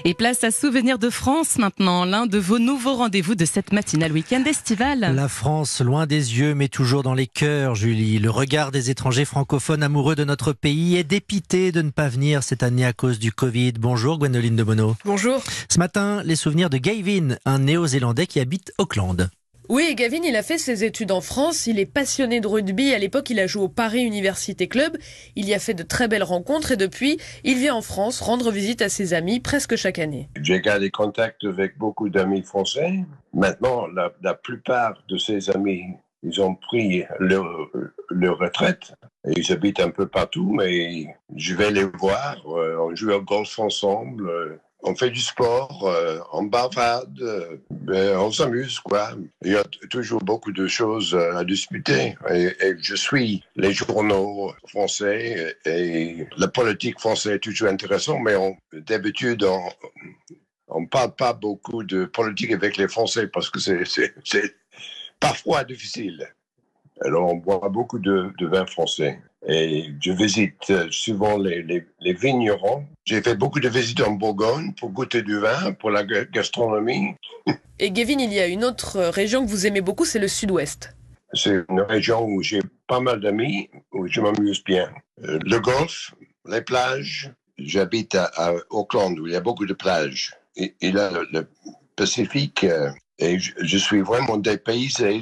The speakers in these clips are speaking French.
Et place à Souvenirs de France maintenant, l'un de vos nouveaux rendez-vous de cette matinale week-end estivale. La France, loin des yeux, mais toujours dans les cœurs, Julie. Le regard des étrangers francophones amoureux de notre pays est dépité de ne pas venir cette année à cause du Covid. Bonjour Gwendoline de Bono. Bonjour. Ce matin, les souvenirs de Gavin, un néo-zélandais qui habite Auckland. Oui, Gavin, il a fait ses études en France, il est passionné de rugby, à l'époque il a joué au Paris Université Club, il y a fait de très belles rencontres et depuis, il vient en France rendre visite à ses amis presque chaque année. J'ai gardé contact avec beaucoup d'amis français. Maintenant, la plupart de ces amis, ils ont pris leur retraite et ils habitent un peu partout, mais je vais les voir, on joue au golf ensemble. On fait du sport, on bavarde, on s'amuse, quoi. Il y a toujours beaucoup de choses à discuter. Et je suis les journaux français et la politique française est toujours intéressant, mais d'habitude, on parle pas beaucoup de politique avec les Français parce que c'est parfois difficile. Alors, on boit beaucoup de vin français. Et je visite souvent les vignerons. J'ai fait beaucoup de visites en Bourgogne pour goûter du vin, pour la gastronomie. Et Gavin, il y a une autre région que vous aimez beaucoup, c'est le sud-ouest. C'est une région où j'ai pas mal d'amis, où je m'amuse bien. Le golf, les plages. J'habite à Auckland, où il y a beaucoup de plages. Et là, le Pacifique, et je suis vraiment dépaysé.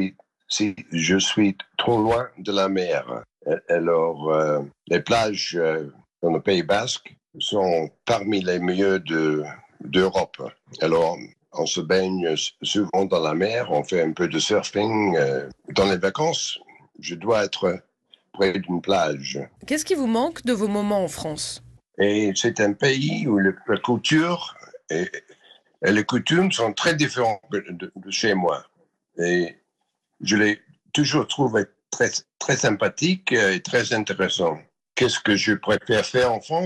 Je suis trop loin de la mer. Alors, les plages dans le Pays Basque sont parmi les meilleures d'Europe. Alors, on se baigne souvent dans la mer, on fait un peu de surfing. Dans les vacances, je dois être près d'une plage. Qu'est-ce qui vous manque de vos moments en France ? Et c'est un pays où la culture et les coutumes sont très différentes de chez moi. Et je l'ai toujours trouvé très sympathique et très intéressant. Qu'est-ce que je préfère faire en France ?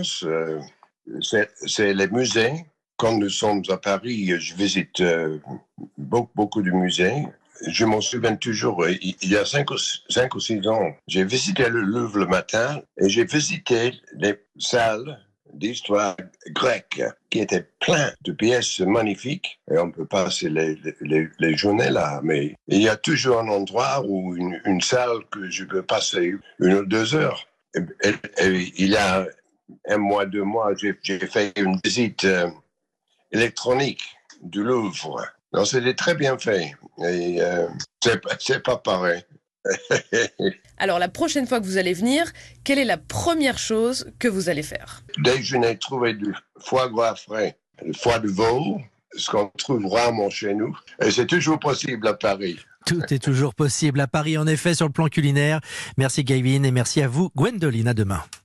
C'est les musées. Quand nous sommes à Paris, je visite beaucoup de musées. Je m'en souviens toujours, il y a 5 ou 6 ans, j'ai visité le Louvre le matin et j'ai visité les salles d'histoire grecque qui étaient pleines de pièces magnifiques. Et on peut passer les journées là, mais il y a toujours un endroit ou une salle que je peux passer 1 ou 2 heures. Et il y a 1 mois, 2 mois, j'ai fait une visite électronique du Louvre. Donc c'était très bien fait. Et c'est pas pareil. Alors la prochaine fois que vous allez venir, quelle est la première chose que vous allez faire ? Déjeuner, trouver du foie gras frais, le foie de veau, ce qu'on trouve rarement chez nous. Et c'est toujours possible à Paris. Tout est toujours possible à Paris, en effet, sur le plan culinaire. Merci Gavin et merci à vous, Gwendoline. À demain.